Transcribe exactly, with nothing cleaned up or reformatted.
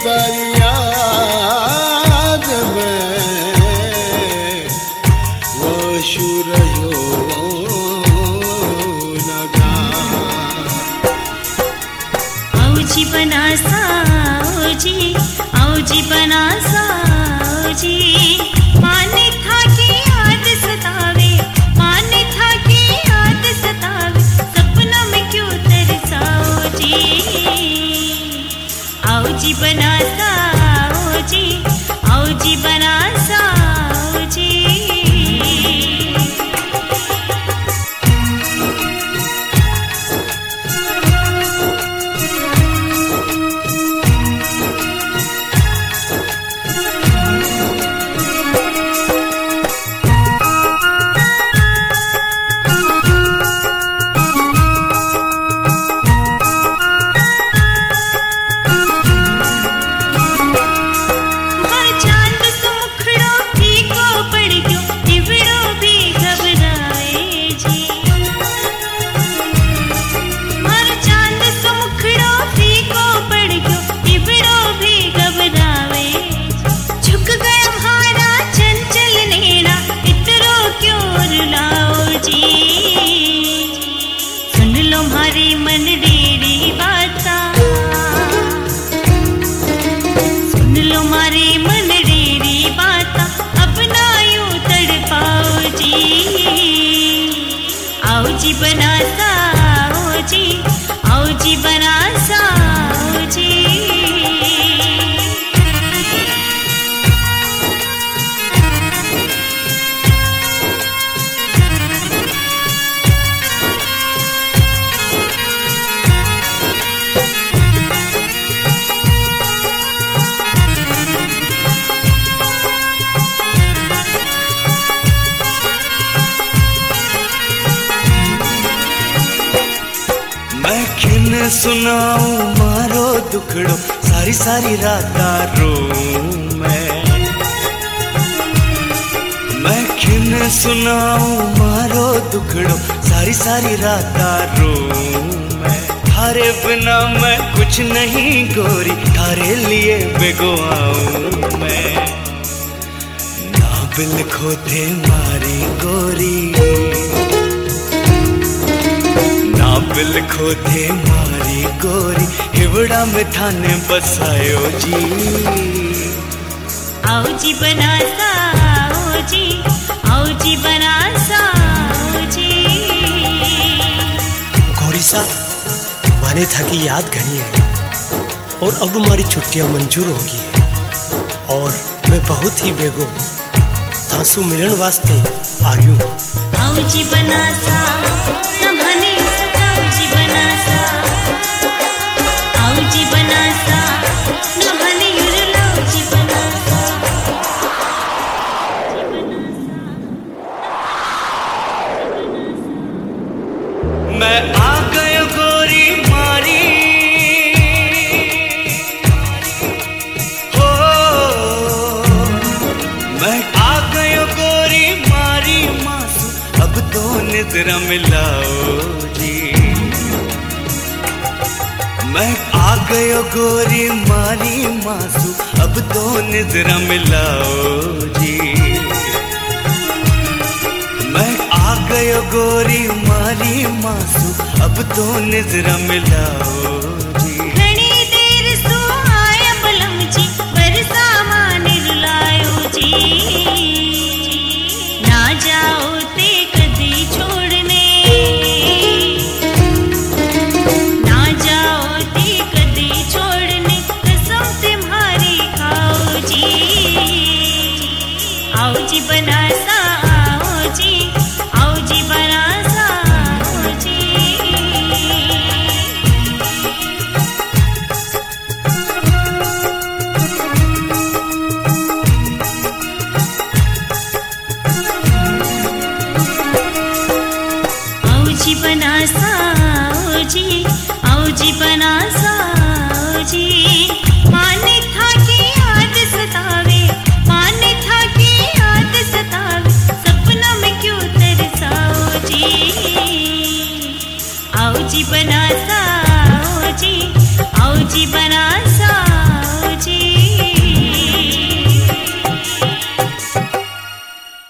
तारी याद में वो शुरयो लगा। आओ जी बना साओ जी, आओ जी बना साओ जी। माने था कि याद सतावे, माने था कि याद सतावे, सपना में क्यों तरसाओ जी। आओ जी बना साओ जी, आओ जी बना साओ जी। जी बना साओ जी, आओ जी बना साओ जी। सुनाऊं मारो दुखड़ो सारी सारी रात रो मैं। मैं किन सुनाऊं मारो दुखड़ो सारी सारी रात रो मैं। थारे बिना मैं कुछ नहीं गोरी, थारे लिए बेगुआऊं मैं। ना बिल खोते मारी गोरी, बिल खोते मारी गोरी, हिवड़ा में थाने बसायो जी। आओ जी बना साओ जी, आओ जी बना साओ जी। गौरी सा माने था कि याद घनी है और अब हमारी छुट्टियां मंजूर होगी और मैं बहुत ही बेगो तासु मिलन वास्ते आ गई हूँ। आओ जी बना साओ संभाने जी बना सा, आओ जी बना सा, नहाने युरलो जी बना सा। मैं आ गयो गोरी मारी हो, मैं आ गयो गोरी मारी मासू, अब तो निद्रा मिलाओ जी। मैं आ गयो गोरी मारी मासू, अब तो निद्रा मिलाओ जी। मैं आ गयो गोरी मारी मासू, अब तो निद्रा मिलाओ जी। घणी देर सो आया बलम जी, बरसा माने रुलायो जी। ना जाओ ते कदी छोड़ने, आओ जी बना साओ जी, आओ जी बना साओ जी। आओ जी बना साओ जी, आओ जी बना साओ जी। माने था कि याद सतावे, माने था कि याद सतावे, सपना में क्यों तरसाओ जी। आओ जी बना साओ जी, आओ जी बना